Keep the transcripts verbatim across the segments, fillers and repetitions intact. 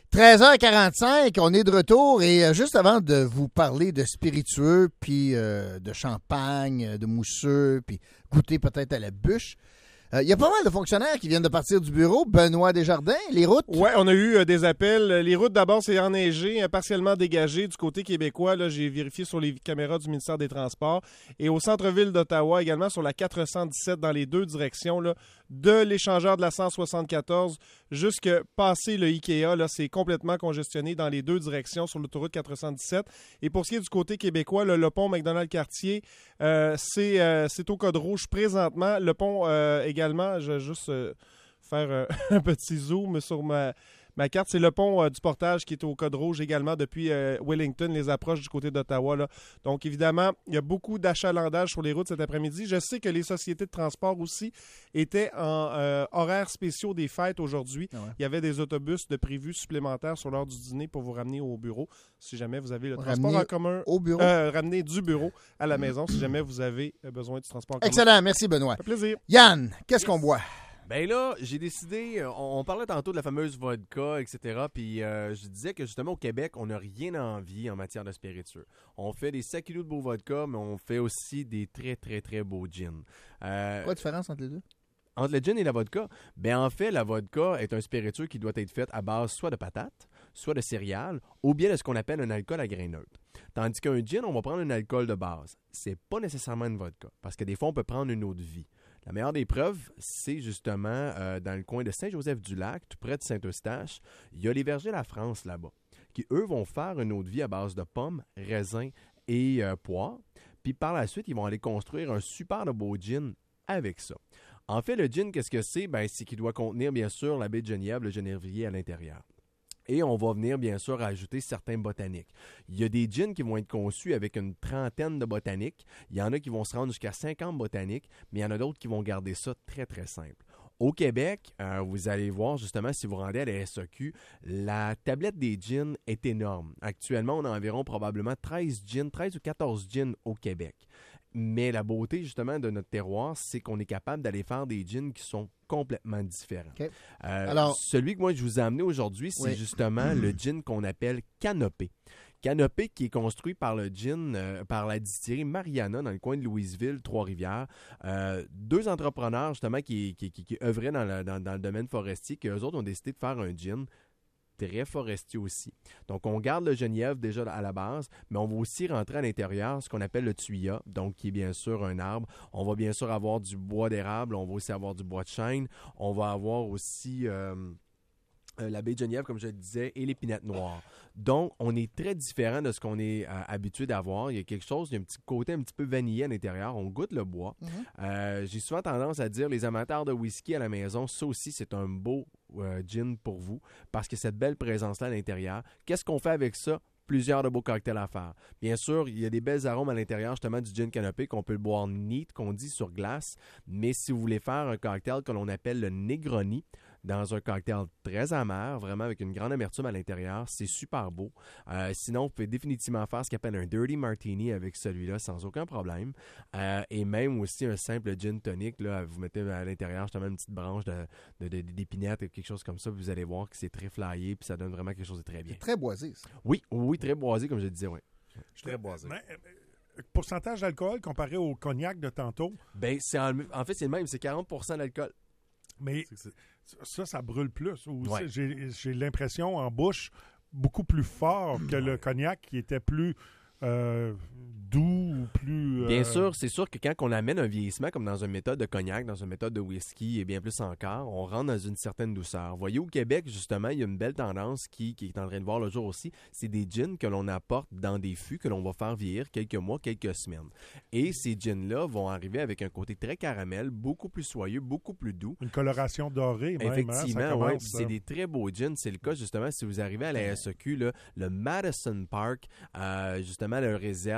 treize heures quarante-cinq, on est de retour et euh, juste avant de vous parler de spiritueux, puis euh, de champagne, de mousseux, puis goûter peut-être à la bûche, il euh, y a pas mal de fonctionnaires qui viennent de partir du bureau. Benoît Desjardins, les routes? Oui, on a eu euh, des appels. Les routes, d'abord, c'est enneigé, euh, partiellement dégagé du côté québécois. Là, j'ai vérifié sur les caméras du ministère des Transports. Et au centre-ville d'Ottawa, également sur la quatre cent dix-sept, dans les deux directions, là, de l'échangeur de la cent soixante-quatorze jusque passer le Ikea, là, c'est complètement congestionné dans les deux directions sur l'autoroute quatre cent dix-sept. Et pour ce qui est du côté québécois, là, le pont McDonald-Cartier, euh, c'est, euh, c'est au code rouge présentement. Le pont euh, également, je vais juste euh, faire euh, un petit zoom sur ma... Ma carte, c'est le pont euh, du Portage qui est au code rouge également depuis euh, Wellington, les approches du côté d'Ottawa. Là. Donc, évidemment, il y a beaucoup d'achalandage sur les routes cet après-midi. Je sais que les sociétés de transport aussi étaient en euh, horaires spéciaux des fêtes aujourd'hui. Ah ouais. Il y avait des autobus de prévus supplémentaires sur l'heure du dîner pour vous ramener au bureau. Si jamais vous avez le ramener transport en commun. Au bureau. Euh, ramener du bureau à la maison si jamais vous avez besoin du transport en commun. Excellent. Merci, Benoît. Ça fait plaisir. Yann, qu'est-ce yes. qu'on boit? Ben là, j'ai décidé, on, on parlait tantôt de la fameuse vodka, et cetera. Puis euh, je disais que justement au Québec, on n'a rien à envier en matière de spiritueux. On fait des sept kilos de beaux vodka, mais on fait aussi des très, très, très beaux gins. Euh, Quoi la différence entre les deux? Entre le gin et la vodka, ben en fait, la vodka est un spiritueux qui doit être fait à base soit de patates, soit de céréales, ou bien de ce qu'on appelle un alcool à grain neutre. Tandis qu'un gin, on va prendre un alcool de base. C'est pas nécessairement une vodka, parce que des fois, on peut prendre une eau de vie. La meilleure des preuves, c'est justement euh, dans le coin de Saint-Joseph-du-Lac, tout près de Saint-Eustache. Il y a les vergers La France là-bas, qui eux vont faire une eau de vie à base de pommes, raisins et euh, poires. Puis par la suite, ils vont aller construire un super de beau gin avec ça. En fait, le gin, qu'est-ce que c'est? Ben, c'est qu'il doit contenir, bien sûr, la baie de genièvre, le genévrier à l'intérieur. Et on va venir, bien sûr, ajouter certains botaniques. Il y a des gins qui vont être conçus avec une trentaine de botaniques. Il y en a qui vont se rendre jusqu'à cinquante botaniques, mais il y en a d'autres qui vont garder ça très, très simple. Au Québec, euh, vous allez voir, justement, si vous rendez à la S A Q, la tablette des gins est énorme. Actuellement, on a environ probablement treize gins, treize ou quatorze gins au Québec. Mais la beauté, justement, de notre terroir, c'est qu'on est capable d'aller faire des gins qui sont complètement différents. Okay. Euh, Alors, celui que moi, je vous ai amené aujourd'hui, c'est oui. justement le gin qu'on appelle Canopée. Canopée qui est construit par le gin, euh, par la distillerie Mariana dans le coin de Louisville, Trois-Rivières. Euh, deux entrepreneurs, justement, qui, qui, qui, qui œuvraient dans le, dans, dans le domaine forestier, qui eux autres ont décidé de faire un gin très forestier aussi. Donc, on garde le genièvre déjà à la base, mais on va aussi rentrer à l'intérieur ce qu'on appelle le thuya, donc qui est bien sûr un arbre. On va bien sûr avoir du bois d'érable, on va aussi avoir du bois de chêne, on va avoir aussi euh, euh, la baie de genièvre, comme je le disais, et l'épinette noire. Donc, on est très différent de ce qu'on est euh, habitué d'avoir. Il y a quelque chose, il y a un petit côté un petit peu vanillé à l'intérieur. On goûte le bois. Mm-hmm. Euh, j'ai souvent tendance à dire, les amateurs de whisky à la maison, ça aussi, c'est un beau euh, gin pour vous, parce que cette belle présence-là à l'intérieur. Qu'est-ce qu'on fait avec ça? Plusieurs de beaux cocktails à faire. Bien sûr, il y a des belles arômes à l'intérieur, justement, du gin Canopée qu'on peut le boire neat, qu'on dit sur glace. Mais si vous voulez faire un cocktail que l'on appelle le Negroni, dans un cocktail très amer, vraiment avec une grande amertume à l'intérieur, c'est super beau. Euh, sinon, vous pouvez définitivement faire ce qu'on appelle un Dirty Martini avec celui-là sans aucun problème. Euh, et même aussi un simple gin tonic, là, vous mettez à l'intérieur justement une petite branche de, de, de, d'épinette ou quelque chose comme ça, vous allez voir que c'est très flyé puis ça donne vraiment quelque chose de très bien. C'est très boisé, ça. Oui, oui, très boisé, comme je disais, oui. Très boisé. Mais, euh, pourcentage d'alcool comparé au cognac de tantôt? Ben, c'est en, en fait, c'est le même, c'est quarante pour cent d'alcool. Mais c'est, c'est... ça, ça brûle plus. Ouais. J'ai, j'ai l'impression en bouche beaucoup plus fort que le cognac qui était plus euh, doux ou plus... Euh... Bien sûr, c'est sûr que quand on amène un vieillissement comme dans une méthode de cognac, dans une méthode de whisky et bien plus encore, on rentre dans une certaine douceur. Voyez, au Québec, justement, il y a une belle tendance qui, qui est en train de voir le jour aussi. C'est des gins que l'on apporte dans des fûts que l'on va faire vieillir quelques mois, quelques semaines. Et ces gins-là vont arriver avec un côté très caramel, beaucoup plus soyeux, beaucoup plus doux. Une coloration dorée, même. Effectivement, hein, oui. C'est des très beaux gins. C'est le cas, justement, si vous arrivez à la S A Q, là, le Madison Park, euh, justement, la réserve,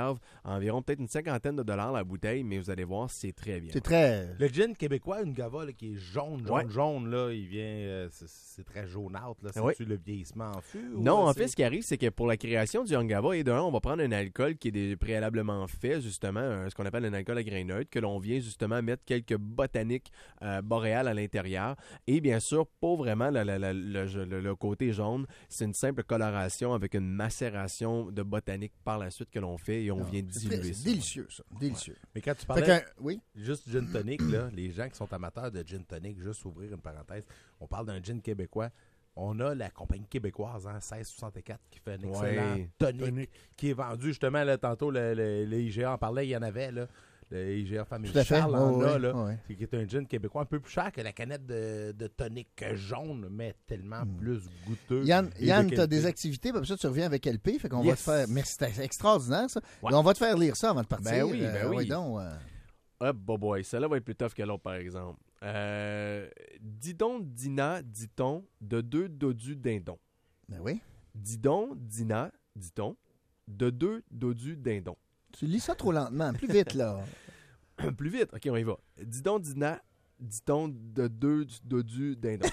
environ peut-être une cinquantaine de dollars la bouteille, mais vous allez voir, c'est très bien. C'est très... Le gin québécois, une gava là, qui est jaune, jaune, Ouais. jaune, là, il vient, euh, c'est, c'est très jaunâtre. Là. C'est-tu Ouais. le vieillissement en fût? ou, Non, euh, en c'est- fait, ce qui arrive, c'est que pour la création du Youngava, et d'un, on va prendre un alcool qui est des- préalablement fait, justement, un- ce qu'on appelle un alcool à grain neutre, que l'on vient justement mettre quelques botaniques euh, boréales à l'intérieur. Et bien sûr, pour vraiment la- la- la- le, le- le côté jaune, c'est une simple coloration avec une macération de botanique par la suite que l'on fait et on Non, vient c'est très- diluer c'est ça. délicieux, ça. Délicieux. Mais quand tu Fait parlais qu'un- oui. juste gin tonic, là, les gens qui sont amateurs de gin tonic, juste ouvrir une parenthèse, on parle d'un gin québécois. On a la compagnie québécoise, hein, seize soixante-quatre, qui fait un excellent Ouais. tonic, Tonic. qui est vendu justement, là, tantôt, le, le- le I G A en parlait, il y en avait, là. Le I G A Famille Tout à fait. Charles en Ouais, a, ouais, là. ouais. C'est qui est un gin québécois un peu plus cher que la canette de, de tonic jaune, mais tellement plus goûteux. Yann, et de Yann tu as qualité. des activités, puis après ça, tu reviens avec L P, fait qu'on va Yes. te faire... Merci, c'était extraordinaire, ça. Ouais. Et on va te faire lire ça avant de partir. Ben oui, ben Euh, oui. ouais, donc, euh, Hop, boy, boy, celle-là va être plus tough que l'autre, par exemple. Euh, Didon, Dina, dit-on, de deux dodus dindons. ben oui. Didon, Dina, dit-on, de deux dodus dindons. Tu lis ça trop lentement. Plus vite, là. Plus vite, ok, on y va. Didon, Dina, dit-on, de deux dodus dindons.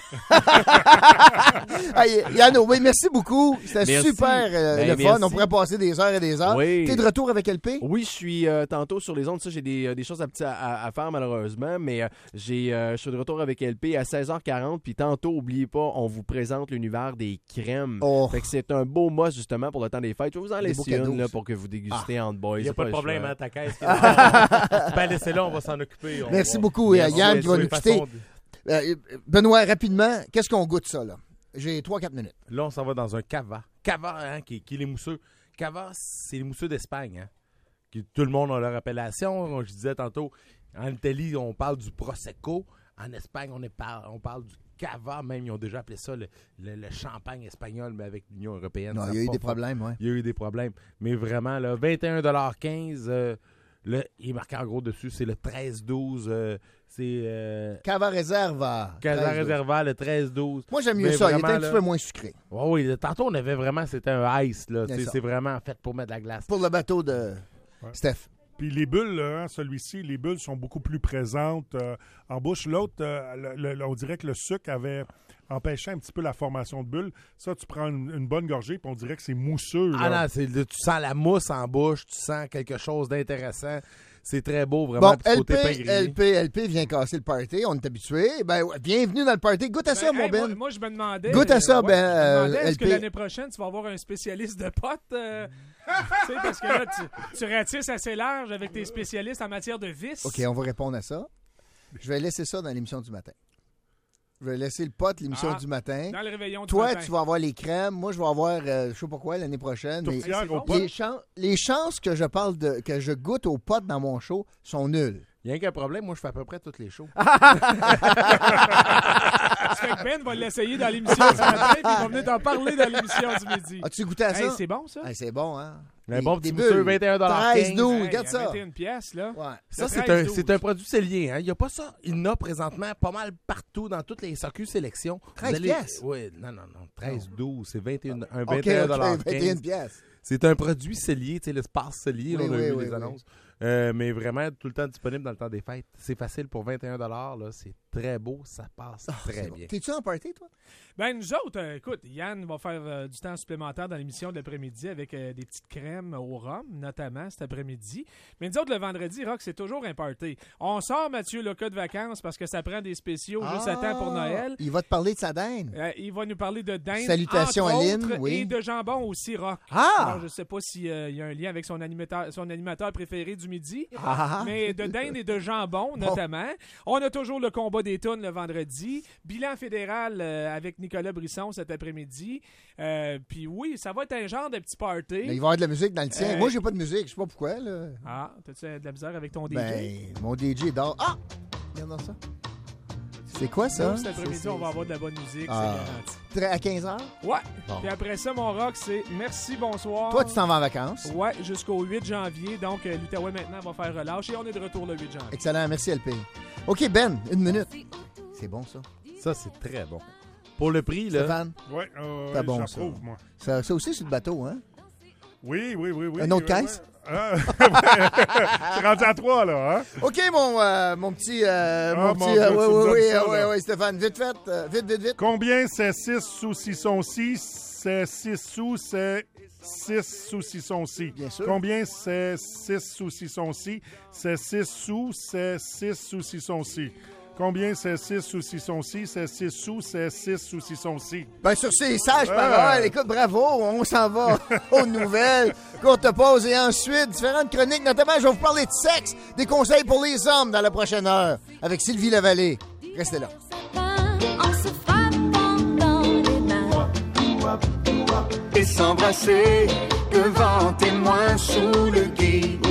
Hey, Yann, oui, merci beaucoup. C'était Merci. super euh, Ben, le fun. merci. On pourrait passer des heures et des heures. Oui. T'es de retour avec L P? Oui, je suis euh, tantôt sur les ondes. Ça, j'ai des, euh, des choses à, petit- à, à faire malheureusement, mais euh, j'ai, euh, je suis de retour avec L P à seize heures quarante. Puis tantôt, oubliez pas, on vous présente l'univers des crèmes. Oh. Fait que c'est un beau must justement pour le temps des fêtes. Je vais vous en Des laisser beaux cadeaux, une là, ça. pour que vous dégustez entre boys. Il n'y a C'est pas de le problème, choix. hein, ta caisse. tu peux laisser là, on va s'en occuper. On Merci va- beaucoup, Merci, euh, Yann, qui va sur nous les quitter. façons de- Euh, Benoît, rapidement, qu'est-ce qu'on goûte ça, là? J'ai trois quatre minutes. Là, on s'en va dans un cava. Cava, hein, qui, qui est les mousseux. Cava, c'est les mousseux d'Espagne. Hein, qui, tout le monde a leur appellation. Je disais tantôt, en Italie, on parle du Prosecco. En Espagne, on, est par- on parle du cava. Même, ils ont déjà appelé ça le, le- le champagne espagnol, mais avec l'Union européenne. Non, ça il y a eu pas des fort. problèmes, oui. Il y a eu des problèmes. Mais vraiment, là, vingt et un quinze. Euh, le, il est marqué en gros dessus. C'est le treize douze. Euh, c'est euh, Cava Reserva. Casa treize, Reserva, le treize douze. Moi, j'aime mieux Mais ça. Il était un vraiment, petit là- peu moins sucré. Oui, oui. Tantôt, on avait vraiment, c'était un ice. Là. C'est C'est, ça. c'est vraiment fait pour mettre de la glace. Pour le bateau de Ouais. Steph. Puis les bulles, là, hein, celui-ci, les bulles sont beaucoup plus présentes euh, en bouche. L'autre, euh, le- le- on dirait que le sucre avait empêché un petit peu la formation de bulles. Ça, tu prends une, une bonne gorgée, puis on dirait que c'est mousseux. Ah là. non, c'est, tu sens la mousse en bouche, tu sens quelque chose d'intéressant. C'est très beau, vraiment. Bon, Petit côté pain L P, grillé. L P, L P vient casser le party. On est habitué. Ben, ouais, bienvenue dans le party. Goûte à ça, Ben, mon hey, Ben. Moi, moi, je me demandais. Goûte à ça, euh, ben, ouais, je me euh, demandais, est-ce que L P. l'année prochaine, tu vas avoir un spécialiste de potes? euh, tu sais, parce que là, tu, tu ratisses assez large avec tes spécialistes en matière de vis. OK, on va répondre à ça. Je vais laisser ça dans l'émission du matin. Je vais laisser le pote, l'émission Ah, du matin. Dans le réveillon du Toi, matin. tu vas avoir les crèmes. Moi, je vais avoir, euh, je sais pas quoi, l'année prochaine. mais Tourtière Hey, c'est au bon, pot. les, chan- les chances que je parle de, que je goûte aux potes dans mon show sont nulles. Il y a qu'un problème, moi, je fais à peu près toutes les shows. Ça fait que Ben va l'essayer dans l'émission du matin, puis il va venir t'en parler dans l'émission du midi. As-tu goûté à ça? Hey, c'est bon, ça? Hey, c'est bon, hein? Un Des- bon des petit mousseux, bulles. vingt et un treize, quinze. douze, Hey, regarde à ça. vingt et une pièces, là. Ouais. Ça, Le c'est treize un, douze. c'est un produit cellier. Hein. Il n'y a pas ça. Il y en a présentement pas mal partout dans toutes les S A Q sélections. treize pièces? Oui, non, non, non. treize douze, c'est vingt et un, un OK, vingt et un OK, vingt et une quinze. pièces. C'est un produit cellier, tu sais, l'espace cellier, là, Oui, on a oui, vu oui, les oui. annonces. Euh, mais vraiment, tout le temps disponible dans le temps des fêtes. C'est facile pour vingt et un là, c'est très beau, ça passe très C'est bon. bien. T'es-tu en party, toi? Ben, nous autres, euh, écoute, Yann va faire euh, du temps supplémentaire dans l'émission de l'après-midi avec euh, des petites crèmes au rhum, notamment cet après-midi. Mais nous autres, le vendredi, Rock, c'est toujours un party. On sort Mathieu Loca de vacances parce que ça prend des spéciaux juste à temps pour Noël. Il va te parler de sa dinde. Euh, il va nous parler de dinde, Salutations entre à Lynn, autres, oui. et de jambon aussi, Rock. Ah! Alors, je sais pas s'il y a un lien avec son animateur, son animateur préféré du midi. Ah! Mais de dinde et de jambon, notamment. On a toujours le combat des tonnes le vendredi. Bilan fédéral euh, avec Nicolas Brisson cet après-midi. Euh, Puis oui, ça va être un genre de petit party. Mais il va y avoir de la musique dans le tien. Euh, Moi, j'ai pas de musique. Je sais pas pourquoi, là. Ah, t'as-tu de la misère avec ton D J? Ben, mon D J dort. Ah! Regarde ça. C'est quoi ça? Nous, cet après-midi, C'est- on va avoir de la bonne musique, Ah. c'est garanti. À quinze heures? Ouais. Bon. Puis après ça, mon rock, c'est merci, bonsoir. Toi, tu t'en vas en vacances. Ouais, jusqu'au huit janvier. Donc, euh, l'Outaouais maintenant va faire relâche et on est de retour le huit janvier. Excellent. Merci, L P. OK, Ben, une minute. C'est bon, ça. Ça, c'est très bon. Pour le prix, là, Stéphane, Oui, euh, C'est bon, j'approuve, ça. moi. ça, ça aussi, c'est le bateau, hein? Oui, oui, oui, oui. Un autre oui, caisse? oui. Ah, c'est rendu à trois, là, hein? OK, mon, euh, mon petit... Euh, Ah, mon mon petit... Dieu, euh, tu oui, me oui, donnes oui, ça, oui, là. oui, Stéphane, vite fait. euh, vite, vite, vite. Combien c'est six saucissons-ci? C'est six sous, c'est six saucissons-ci. Bien sûr. Combien c'est six saucissons-ci? C'est six sous, c'est six saucissons-ci. Combien c'est six saucissons-ci? C'est six sous, c'est six saucissons-ci. Ben, sur ces sages Ah. paroles, écoute, bravo, on s'en va aux nouvelles. Courte pause et ensuite, différentes chroniques, notamment, je vais vous parler de sexe, des conseils pour les hommes dans la prochaine heure, avec Sylvie Lavallée. Restez là. En se frappant dans les mains Et s'embrasser devant témoin sous le gui.